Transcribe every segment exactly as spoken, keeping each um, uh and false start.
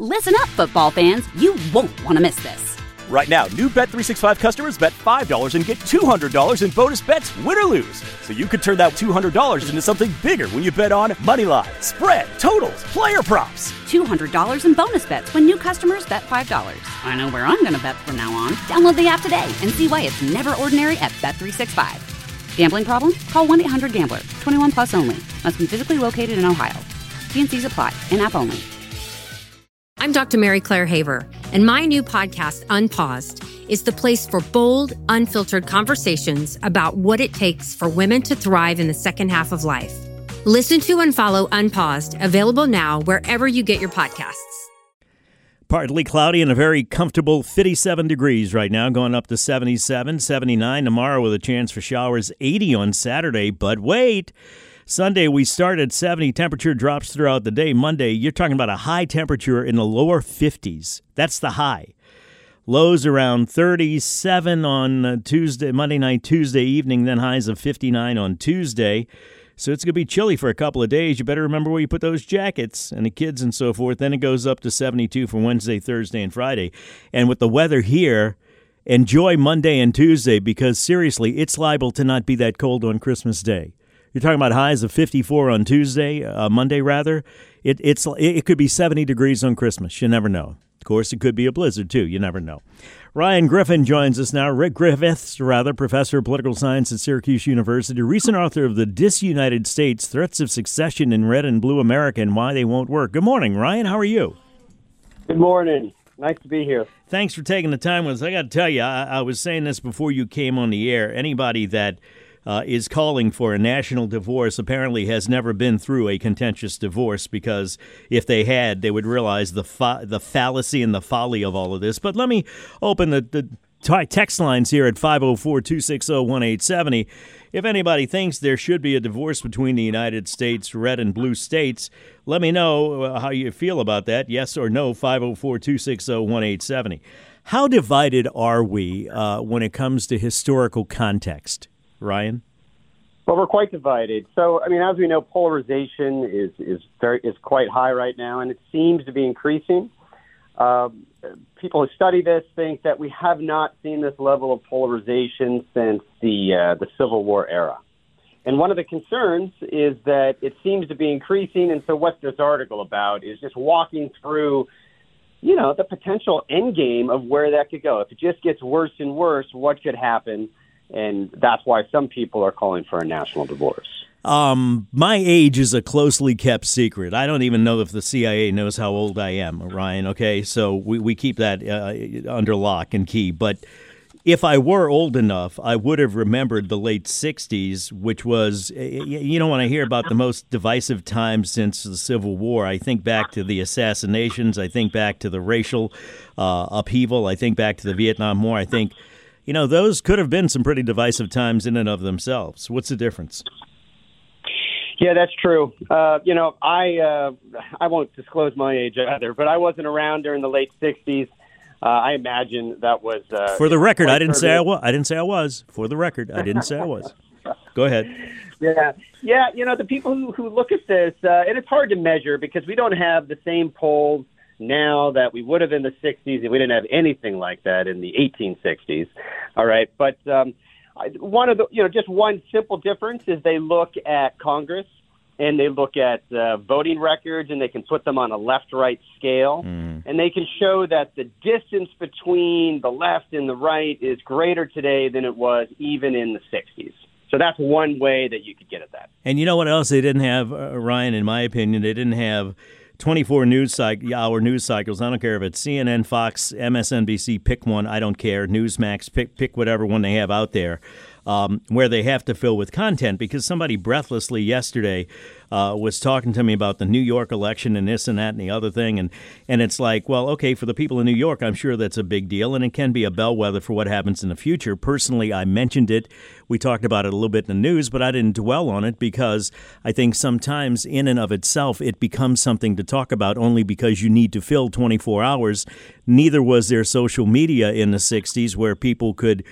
Listen up, football fans. You won't want to miss this. Right now, new Bet three sixty-five customers bet five dollars and get two hundred dollars in bonus bets, win or lose. So you could turn that two hundred dollars into something bigger when you bet on money line, spread, totals, player props. two hundred dollars in bonus bets when new customers bet five dollars. I know where I'm going to bet from now on. Download the app today and see why it's never ordinary at Bet three sixty-five. Gambling problem? Call one eight hundred gambler. twenty-one plus only. Must be physically located in Ohio. T and C's apply. In-app only. I'm Doctor Mary Claire Haver, and my new podcast, Unpaused, is the place for bold, unfiltered conversations about what it takes for women to thrive in the second half of life. Listen to and follow Unpaused, available now wherever you get your podcasts. Partly cloudy and a very comfortable fifty-seven degrees right now, going up to seventy-seven, seventy-nine tomorrow with a chance for showers, eighty on Saturday. But wait, Sunday we start at seventy. Temperature drops throughout the day. Monday, you're talking about a high temperature in the lower fifties. That's the high. Lows around thirty-seven on Tuesday, Monday night, Tuesday evening, then highs of fifty-nine on Tuesday. So it's going to be chilly for a couple of days. You better remember where you put those jackets and the kids and so forth. Then it goes up to seventy-two for Wednesday, Thursday, and Friday. And with the weather here, enjoy Monday and Tuesday because, seriously, it's liable to not be that cold on Christmas Day. You're talking about highs of fifty-four on Tuesday, uh, Monday rather. It, it's it could be seventy degrees on Christmas. You never know. Of course, it could be a blizzard, too. You never know. Ryan Griffin joins us now. Rick Griffiths, rather, professor of political science at Syracuse University, recent author of The Disunited States, Threats of Secession in Red and Blue America and Why They Won't Work. Good morning, Ryan. How are you? Good morning. Nice to be here. Thanks for taking the time with us. I got to tell you, I, I was saying this before you came on the air. Anybody that Uh, is calling for a national divorce apparently has never been through a contentious divorce because if they had, they would realize the fa- the fallacy and the folly of all of this. But let me open the, the t- text lines here at five oh four, two six oh, one eight seven oh. If anybody thinks there should be a divorce between the United States, red and blue states, let me know how you feel about that. Yes or no, five oh four, two six oh, one eight seven oh. How divided are we uh, when it comes to historical context? Ryan? Well, we're quite divided. So, I mean, as we know, polarization is is very is quite high right now, and it seems to be increasing. Um, people who study this think that we have not seen this level of polarization since the uh, the Civil War era. And one of the concerns is that it seems to be increasing, and so what's this article about is just walking through, you know, the potential end game of where that could go. If it just gets worse and worse, what could happen? And that's why some people are calling for a national divorce. Um, my age is a closely kept secret. I don't even know if the C I A knows how old I am, Ryan, okay? So we, we keep that uh, under lock and key. But if I were old enough, I would have remembered the late sixties, which was, you know, when I hear about the most divisive time since the Civil War, I think back to the assassinations. I think back to the racial uh, upheaval. I think back to the Vietnam War. I think, you know, those could have been some pretty divisive times in and of themselves. What's the difference? Yeah, that's true. Uh, you know, I uh, I won't disclose my age either, but I wasn't around during the late sixties. Uh, I imagine that was uh, for the record. I didn't say I was. I didn't say I was. For the record, I didn't say I was. Go ahead. Yeah, yeah. You know, the people who, who look at this, uh, and it's hard to measure because we don't have the same polls now that we would have in the sixties, and we didn't have anything like that in the eighteen sixties. All right, but um, one of the, you know, just one simple difference is they look at Congress and they look at uh, voting records, and they can put them on a left-right scale, mm. and they can show that the distance between the left and the right is greater today than it was even in the sixties. So that's one way that you could get at that. And you know what else they didn't have, uh, Ryan, in my opinion? They didn't have twenty-four news cycle, hour news cycles. I don't care if it's C N N, Fox, M S N B C, pick one. I don't care. Newsmax, pick pick whatever one they have out there, um, where they have to fill with content. Because somebody breathlessly yesterday uh, was talking to me about the New York election and this and that and the other thing. And, and it's like, well, okay, for the people in New York, I'm sure that's a big deal. And it can be a bellwether for what happens in the future. Personally, I mentioned it. We talked about it a little bit in the news, but I didn't dwell on it because I think sometimes in and of itself, it becomes something to talk about only because you need to fill twenty-four hours. Neither was there social media in the sixties where people could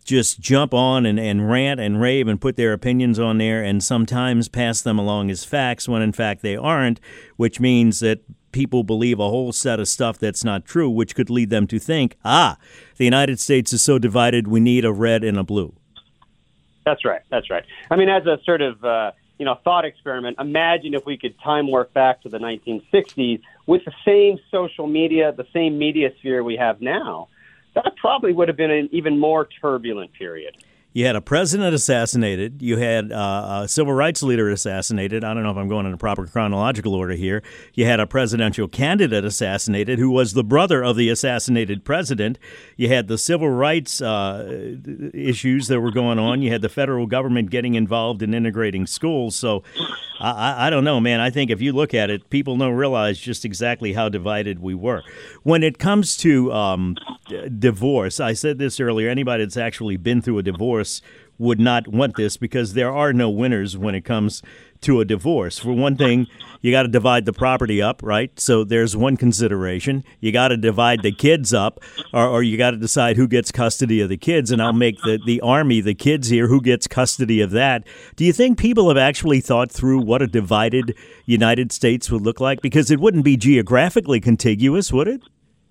just jump on and, and rant and rave and put their opinions on there and sometimes pass them along as facts when in fact they aren't, which means that people believe a whole set of stuff that's not true, which could lead them to think, ah, the United States is so divided, we need a red and a blue. That's right. That's right. I mean, as a sort of, uh, you know, thought experiment, imagine if we could time warp back to the nineteen sixties with the same social media, the same media sphere we have now. That probably would have been an even more turbulent period. You had a president assassinated. You had uh, a civil rights leader assassinated. I don't know if I'm going in a proper chronological order here. You had a presidential candidate assassinated who was the brother of the assassinated president. You had the civil rights uh, issues that were going on. You had the federal government getting involved in integrating schools. So I, I don't know, man. I think if you look at it, people don't realize just exactly how divided we were. When it comes to um, divorce, I said this earlier, anybody that's actually been through a divorce would not want this because there are no winners when it comes to a divorce. For one thing, you got to divide the property up, right? So there's one consideration. You got to divide the kids up, or, or you got to decide who gets custody of the kids, and I'll make the, the Army the kids here. Who gets custody of that? Do you think people have actually thought through what a divided United States would look like? Because it wouldn't be geographically contiguous, would it?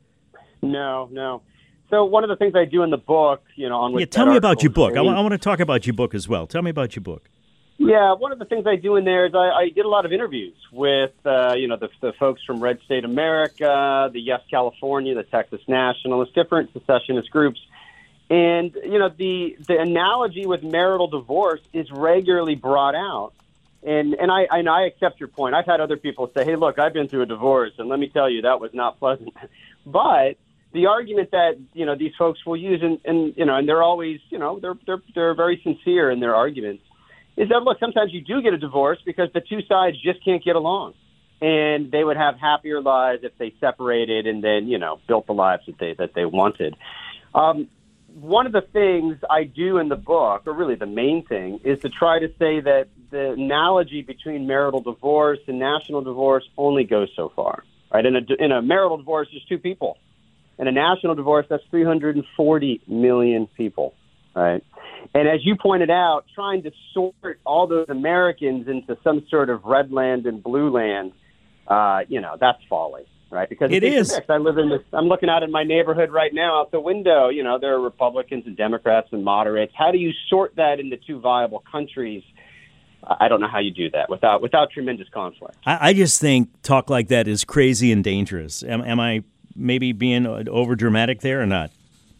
No, no. So one of the things I do in the book, you know, on which yeah, tell me about your book. I, w- I want to talk about your book as well. Tell me about your book. Yeah, one of the things I do in there is I, I did a lot of interviews with, uh, you know, the, the folks from Red State America, the Yes California, the Texas Nationalists, different secessionist groups. And, you know, the, the analogy with marital divorce is regularly brought out. And and I, and I accept your point. I've had other people say, hey, look, I've been through a divorce, and let me tell you, that was not pleasant. But the argument that, you know, these folks will use, and, and you know, and they're always, you know, they're they're they're very sincere in their arguments, is that, look, sometimes you do get a divorce because the two sides just can't get along. And they would have happier lives if they separated and then, you know, built the lives that they that they wanted. Um, one of the things I do in the book, or really the main thing, is to try to say that the analogy between marital divorce and national divorce only goes so far. Right? In a, in a marital divorce, there's two people. In a national divorce, that's three hundred forty million people. Right? And as you pointed out, trying to sort all those Americans into some sort of red land and blue land, uh, you know, that's folly, right? Because it is. I live in this. I'm looking out in my neighborhood right now out the window. You know, there are Republicans and Democrats and moderates. How do you sort that into two viable countries? I don't know how you do that without without tremendous conflict. I, I just think talk like that is crazy and dangerous. Am, am I maybe being over dramatic there or not?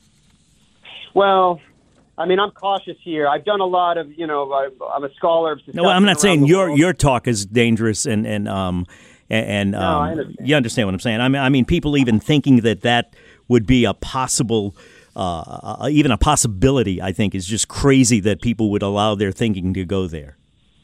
Well, I mean, I'm cautious here. I've done a lot of, you know, I, I'm a scholar of society. No, I'm not saying your world. your talk is dangerous and and um and, and um, no, I understand. You understand what I'm saying. I mean, I mean, people even thinking that that would be a possible, uh, even a possibility, I think, is just crazy that people would allow their thinking to go there.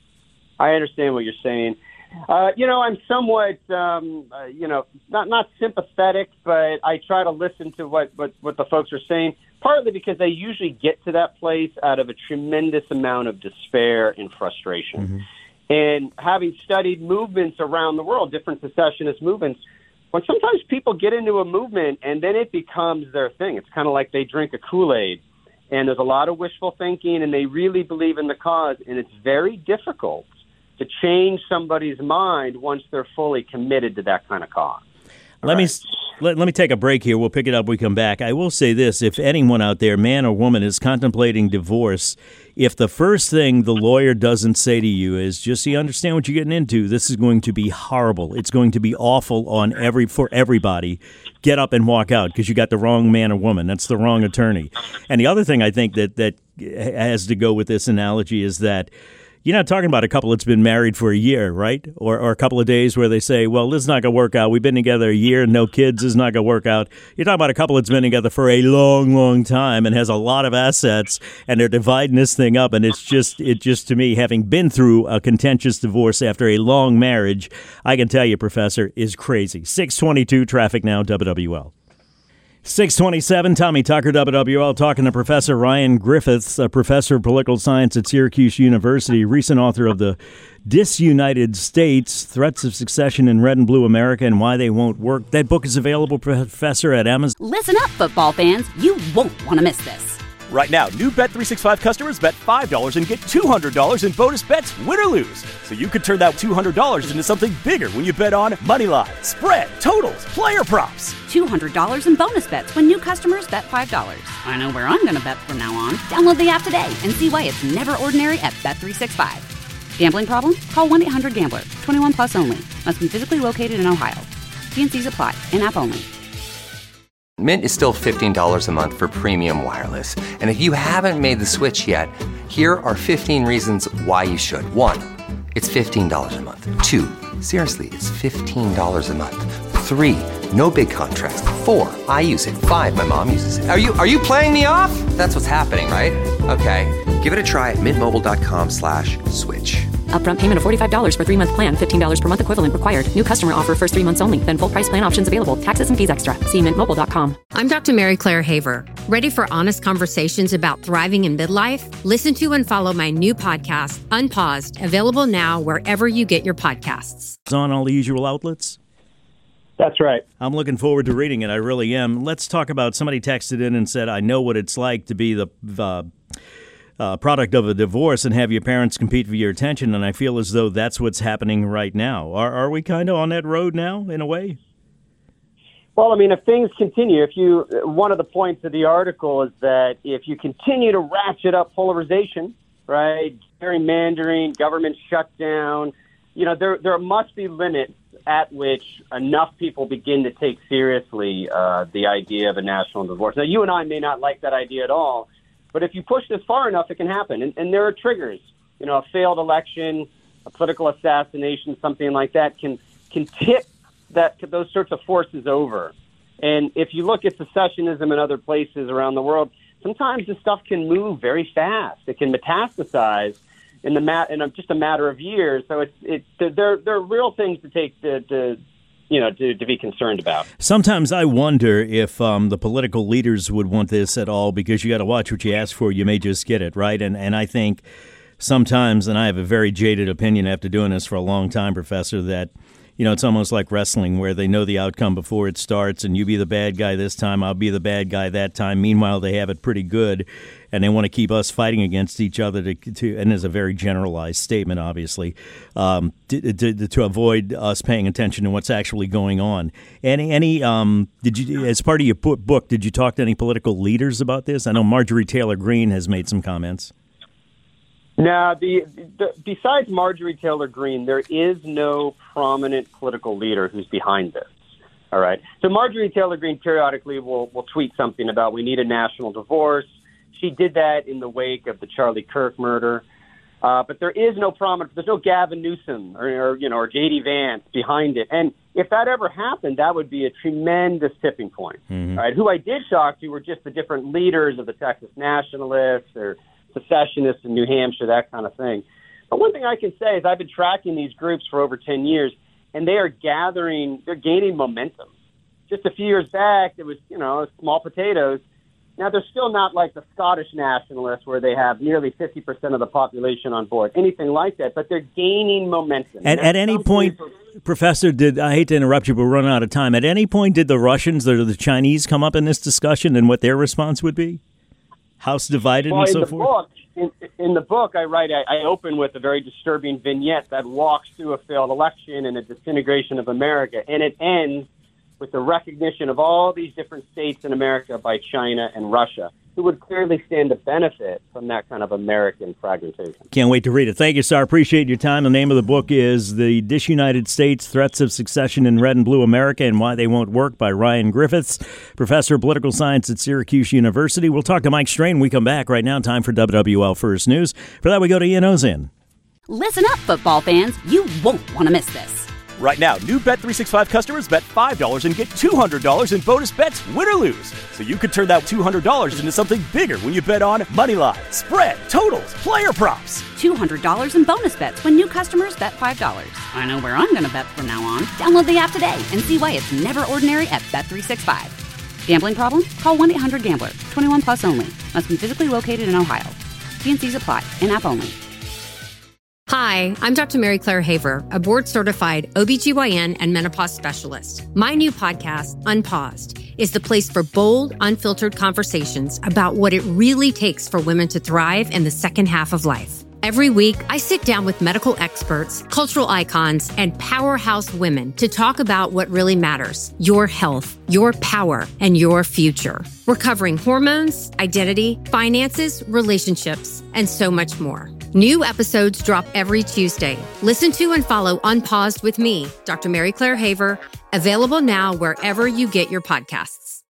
I understand what you're saying. Uh, you know, I'm somewhat, um, uh, you know, not not sympathetic, but I try to listen to what, what, what the folks are saying, partly because they usually get to that place out of a tremendous amount of despair and frustration. Mm-hmm. And having studied movements around the world, different secessionist movements, when sometimes people get into a movement and then it becomes their thing, it's kind of like they drink a Kool-Aid. And there's a lot of wishful thinking, and they really believe in the cause, and it's very difficult to change somebody's mind once they're fully committed to that kind of cause. Let right. me let, let me take a break here. We'll pick it up when we come back. I will say this. If anyone out there, man or woman, is contemplating divorce, if the first thing the lawyer doesn't say to you is, just so you understand what you're getting into, this is going to be horrible. It's going to be awful on every for everybody. Get up and walk out because you got the wrong man or woman. That's the wrong attorney. And the other thing I think that, that has to go with this analogy is that you're not talking about a couple that's been married for a year, right? Or or a couple of days where they say, well, this is not going to work out. We've been together a year, no kids. This is not going to work out. You're talking about a couple that's been together for a long, long time and has a lot of assets, and they're dividing this thing up. And it's just, it just to me, having been through a contentious divorce after a long marriage, I can tell you, Professor, is crazy. six twenty-two traffic now, W W L. six twenty-seven, Tommy Tucker, W W L, talking to Professor Ryan Griffiths, a professor of political science at Syracuse University, recent author of The Disunited States, Threats of Secession in Red and Blue America and Why They Won't Work. That book is available, Professor, at Amazon. Listen up, football fans. You won't want to miss this. Right now, new Bet three sixty-five customers bet five dollars and get two hundred dollars in bonus bets, win or lose. So you could turn that two hundred dollars into something bigger when you bet on moneyline, spread, totals, player props. two hundred dollars in bonus bets when new customers bet five dollars. I know where I'm going to bet from now on. Download the app today and see why it's never ordinary at Bet three sixty-five. Gambling problem? Call one eight hundred gambler. twenty-one plus only. Must be physically located in Ohio. T and C's apply. In-app only. Mint is still fifteen dollars a month for premium wireless. And if you haven't made the switch yet, here are fifteen reasons why you should. One, it's fifteen dollars a month. Two, seriously, it's fifteen dollars a month. Three, no big contrast. Four, I use it. Five, my mom uses it. Are you are you playing me off? That's what's happening, right? Okay, give it a try at mintmobile.com slash switch. Upfront payment of forty-five dollars for three-month plan. fifteen dollars per month equivalent required. New customer offer first three months only. Then full price plan options available. Taxes and fees extra. See mint mobile dot com. I'm Doctor Mary Claire Haver. Ready for honest conversations about thriving in midlife? Listen to and follow my new podcast, Unpaused, available now wherever you get your podcasts. It's on all the usual outlets. That's right. I'm looking forward to reading it. I really am. Let's talk about, somebody texted in and said, I know what it's like to be the uh, uh, product of a divorce and have your parents compete for your attention, and I feel as though that's what's happening right now. Are, are we kind of on that road now, in a way? Well, I mean, if things continue, if you, one of the points of the article is that if you continue to ratchet up polarization, right, gerrymandering, government shutdown, you know, there there must be limits at which enough people begin to take seriously uh, the idea of a national divorce. Now, you and I may not like that idea at all, but if you push this far enough, it can happen. And, and there are triggers. You know, a failed election, a political assassination, something like that can can tip that those sorts of forces over. And if you look at secessionism in other places around the world, sometimes this stuff can move very fast. It can metastasize in the mat in a, just a matter of years. So it's it there there are real things to take to, to you know to, to be concerned about. Sometimes I wonder if um, the political leaders would want this at all, because you got to watch what you ask for. You may just get it, right? And and I think sometimes, and I have a very jaded opinion after doing this for a long time, Professor, that you know, it's almost like wrestling where they know the outcome before it starts, and you be the bad guy this time, I'll be the bad guy that time. Meanwhile, they have it pretty good, and they want to keep us fighting against each other to, to and it's a very generalized statement, obviously, um, to, to, to avoid us paying attention to what's actually going on. Any, any, um, did you, as part of your book, did you talk to any political leaders about this? I know Marjorie Taylor Greene has made some comments. Now, the, the, besides Marjorie Taylor Greene, there is no prominent political leader who's behind this. All right. So Marjorie Taylor Greene periodically will, will tweet something about we need a national divorce. She did that in the wake of the Charlie Kirk murder. Uh, but there is no prominent, there's no Gavin Newsom or, or you know or J D Vance behind it. And if that ever happened, that would be a tremendous tipping point. Mm-hmm. All right. Who I did talk to were just the different leaders of the Texas Nationalists or secessionists in New Hampshire, that kind of thing. But one thing I can say is I've been tracking these groups for over ten years, and they are gathering, they're gaining momentum. Just a few years back, it was, you know, small potatoes. Now, they're still not like the Scottish nationalists where they have nearly fifty percent of the population on board, anything like that, but they're gaining momentum. At, at any point, people, Professor, did I hate to interrupt you, but we're running out of time. At any point, did the Russians or the Chinese come up in this discussion and what their response would be? House divided well, and so in the forth? Book, in, in the book, I write, I, I open with a very disturbing vignette that walks through a failed election and a disintegration of America, and it ends with the recognition of all these different states in America by China and Russia, who would clearly stand to benefit from that kind of American fragmentation. Can't wait to read it. Thank you, sir. Appreciate your time. The name of the book is The Disunited States, Threats of Secession in Red and Blue America and Why They Won't Work by Ryan Griffiths, professor of political science at Syracuse University. We'll talk to Mike Strain when we come back. Right now, time for W W L First News. For that, we go to Ian Ozin. Listen up, football fans. You won't want to miss this. Right now, new Bet three sixty-five customers bet five dollars and get two hundred dollars in bonus bets, win or lose. So you could turn that two hundred dollars into something bigger when you bet on moneyline, spread, totals, player props. two hundred dollars in bonus bets when new customers bet five dollars. I know where I'm going to bet from now on. Download the app today and see why it's never ordinary at Bet three sixty-five. Gambling problem? Call one eight hundred gambler. twenty-one plus only. Must be physically located in Ohio. T and C's apply. In-app only. Hi, I'm Doctor Mary Claire Haver, a board-certified O B G Y N and menopause specialist. My new podcast, Unpaused, is the place for bold, unfiltered conversations about what it really takes for women to thrive in the second half of life. Every week, I sit down with medical experts, cultural icons, and powerhouse women to talk about what really matters: your health, your power, and your future. We're covering hormones, identity, finances, relationships, and so much more. New episodes drop every Tuesday. Listen to and follow Unpaused with me, Doctor Mary Claire Haver, available now wherever you get your podcasts.